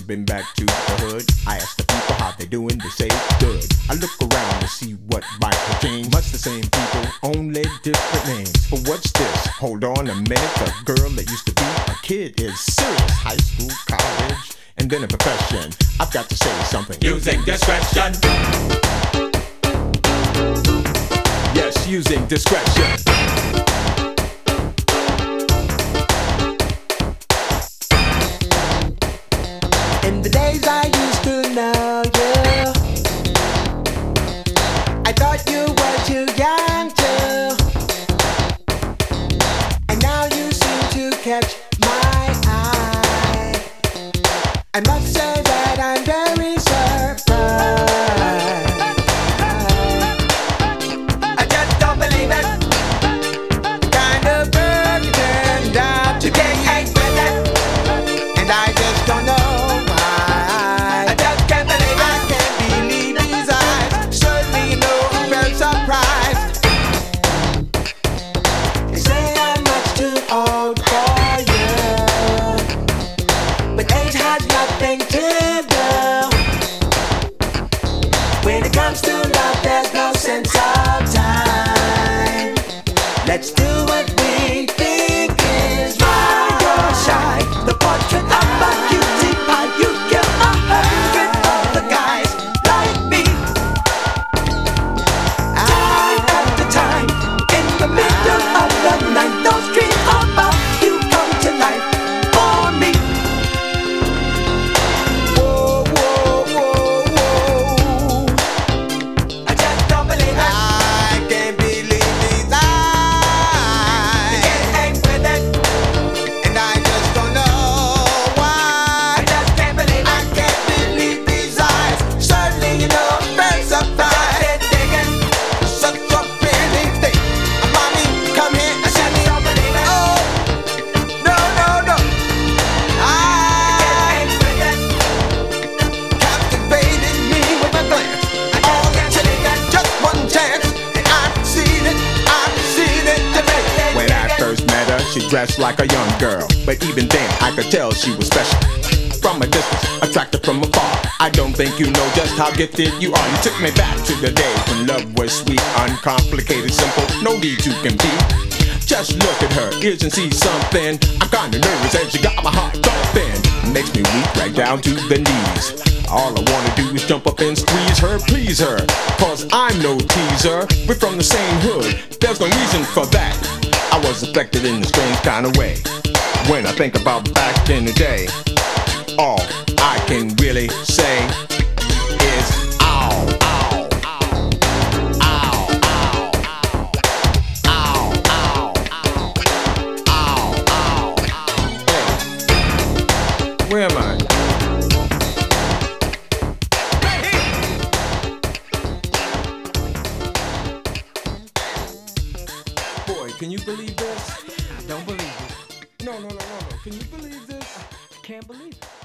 I've been back to the hood. I ask the people how they doing, they say good. I look around to see what might have changed. Much the same people, only different names. But what's this? Hold on a minute. The girl that used to be a kid is serious. High school, college, and then a profession. I've got to say something. Using discretion. Yes, using discretion. In the days I used to know you, I thought you were too young to. And now you seem to catch my eye. I must say that I'm very surprised. I just don't believe it. The kind of girl you turned out to be ain't with it. And I just don't know. When it comes to love, there's no sense of time. Let's do what we think is right. You're shy, the portrait of a cutie pie. You kill 100 other guys like me. Time after time, in the middle of the night, those dreams about you come to life for me. She dressed like a young girl, but even then I could tell she was special. From a distance, attracted from afar. I don't think you know just how gifted you are. You took me back to the days when love was sweet, uncomplicated, simple, no need to compete. Just look at her, ears and see something. I'm kinda nervous and she got my heart thumping. Makes me weak right down to the knees. All I wanna do is jump up and squeeze her, please her. Cause I'm no teaser, we're from the same hood. There's no reason for that. I was affected in a strange kind of way. When I think about back in the day, all I can really say is ow, ow, ow, ow, ow, ow, ow, ow, ow, ow. Hey, where am I? Can you believe this? I don't believe it. No. Can you believe this? Can't believe it.